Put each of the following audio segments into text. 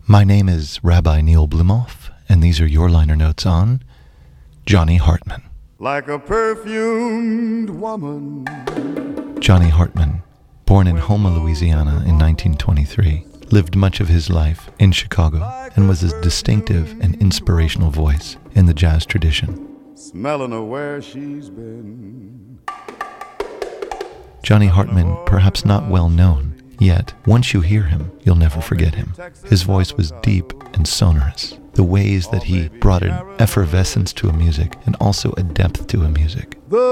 My name is Rabbi Neil Blumoff, and these are your liner notes on Johnny Hartman. Like a perfumed woman. Johnny Hartman, born in Houma, Louisiana in 1923, lived much of his life in Chicago and was a distinctive and inspirational voice in the jazz tradition. Smelling of where she's been. Johnny Hartman, perhaps not well known, yet once you hear him, you'll never forget him. His voice was deep and sonorous. The ways that he brought an effervescence to a music and also a depth to a music. The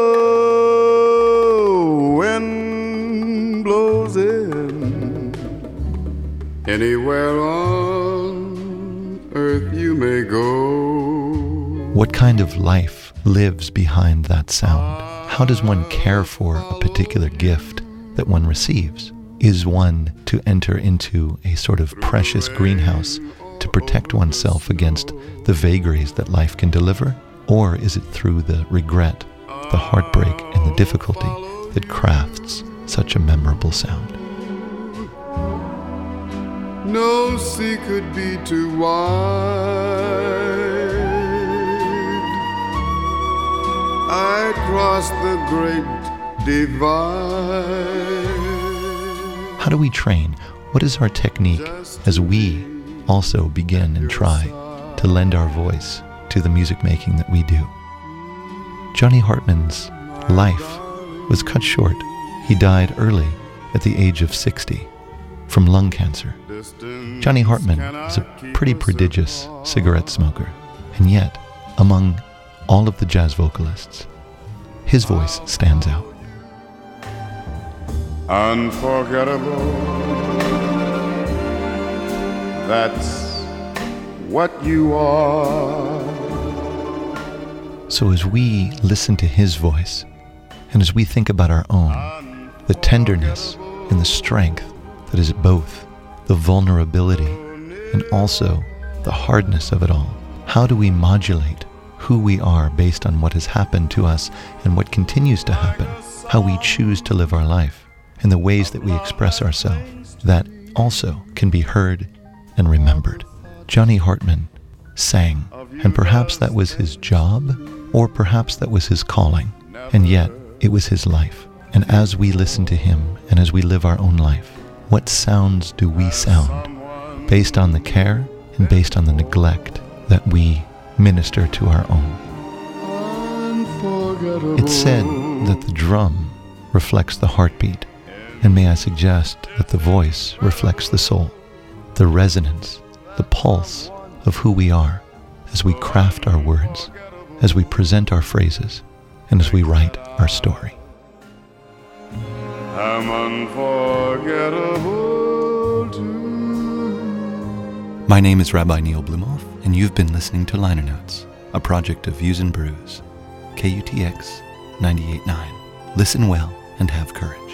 wind blows in anywhere on earth you may go. What kind of life lives behind that sound? How does one care for a particular gift that one receives? Is one to enter into a sort of precious greenhouse to protect oneself against the vagaries that life can deliver? Or is it through the regret, the heartbreak, and the difficulty that crafts such a memorable sound? No sea could be too wide. I crossed the great divide. How do we train? What is our technique as we also begin and try to lend our voice to the music making that we do? Johnny Hartman's life was cut short. He died early at the age of 60 from lung cancer. Johnny Hartman was a pretty prodigious cigarette smoker, and yet, among all of the jazz vocalists, his voice stands out. Unforgettable, that's what you are. So as we listen to his voice, and as we think about our own, the tenderness and the strength that is both the vulnerability and also the hardness of it all, how do we modulate who we are based on what has happened to us and what continues to happen, how we choose to live our life, and the ways that we express ourselves, that also can be heard and remembered. Johnny Hartman sang, and perhaps that was his job, or perhaps that was his calling, and yet it was his life. And as we listen to him, and as we live our own life, what sounds do we sound based on the care and based on the neglect that we minister to our own? It's said that the drum reflects the heartbeat, and may I suggest that the voice reflects the soul, the resonance, the pulse of who we are as we craft our words, as we present our phrases, and as we write our story. I'm unforgettable too. My name is Rabbi Neil Blumoff, and you've been listening to Liner Notes, a project of Views and Brews, KUTX 98.9. Listen well and have courage.